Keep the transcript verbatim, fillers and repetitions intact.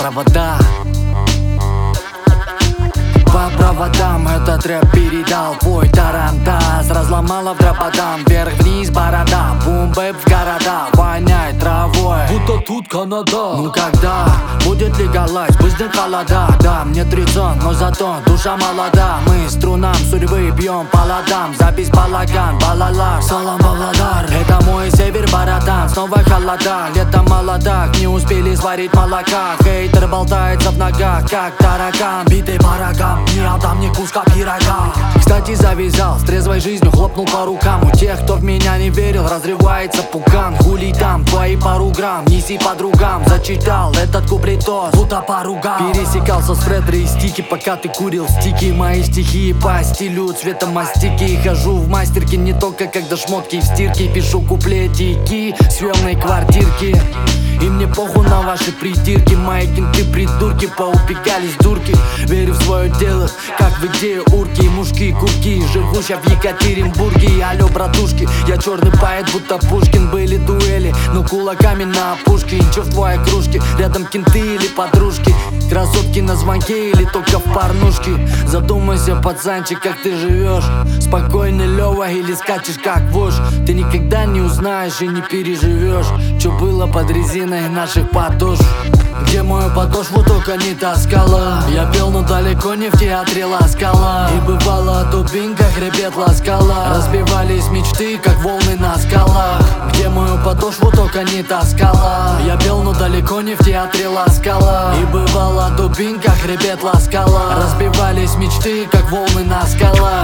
провода. По проводам этот рэп передал твой тарантас. Разломала в дроподам, вверх-вниз борода. Бум-бэп в города, воняет травой, будто тут Канада. Ну когда будет легалайз, быстро холода. Да, мне тридцать, но зато душа молода. Мы струнам судьбы бьем по ладам. Запись балаган, балалар, салам Павлодар. Это мой север, бородан, снова холода. Лето молодак, не успели сварить молока. Хейтер болтается в ногах, как таракан. Битый по рогам, не отдам ни куска пирога. Кстати, завязал, с трезвой жизнью хлопнул по рукам. У тех, кто в меня не верил, разрывается пукан. Хули там, твои пару грамм, неси подругам. Зачитал этот куплет тост, будто поругал. Пересекался с Фредри и стики, пока ты курил стики. Мои стихи по стилю цвета мастики. Хожу в мастерке не только когда шмотки в стирке. Пишу куплетики съемной квартирки. И мне похуй на ваши придирки. Мои кенты придурки поубегались дурки. Верю в свое дело, как в идею урки. Мушки, курки, живу ща в Екатеринбурге. Алло, братушки, я черный поэт, будто Пушкин. Были дуэли, но кулаками на опушке. Ничего в твоей кружке, рядом кенты или подружки. Красотки на звонке или только в порнушке. Задумайся, пацанчик, как ты живешь. Спокойно, Лёва, или скачешь как вождь. Ты никогда не узнаешь и не переживешь, что было под резиной наших подошв. Где мою подошву только не таскала. Я пел, но далеко не в театре ласкала. И бывало, дубинка хребет ласкала. Разбивались мечты, как волны на скалах. Где мою подошву только не таскала. Я пел, но далеко не в театре ласкала. И бывало, дубинка хребет ласкала. Разбивались мечты, как волны на скалах.